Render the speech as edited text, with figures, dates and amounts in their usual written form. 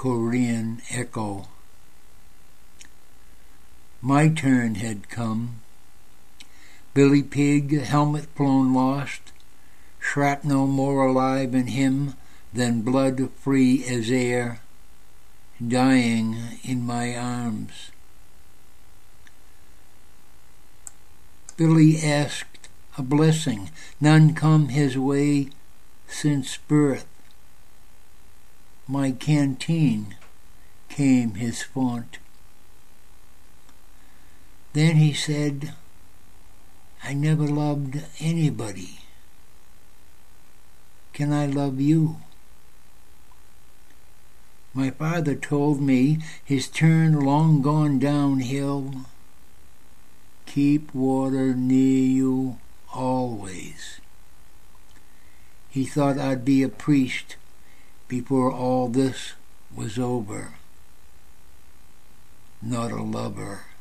Korean echo. My turn had come. Billy Pig, helmet blown lost, shrapnel more alive in him than blood free as air, dying in my arms. Billy asked a blessing, none come his way since birth. My canteen came his font. Then he said, I never loved anybody. Can I love you? My father told me his turn long gone downhill. Keep water near you always. He thought I'd be a priest before all this was over, not a lover.